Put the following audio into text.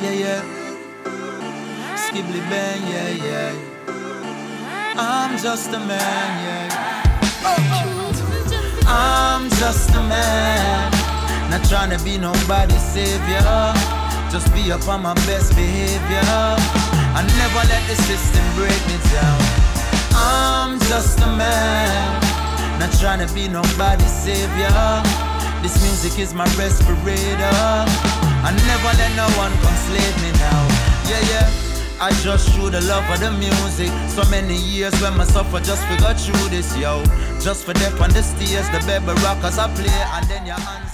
Yeah, yeah. Skibbly bang, yeah, yeah. I'm just a man, yeah. I'm just a man, not trying to be nobody's savior. Just be up on my best behavior. I never let the system break me down. I'm just a man, not trying to be nobody's savior. This music is my respirator. I never let no one come slave me now. Yeah, yeah. I just show the love of the music. So many years when I suffer just forgot through this, yo. Just for death on the stairs, the baby rockers I play, and then your hands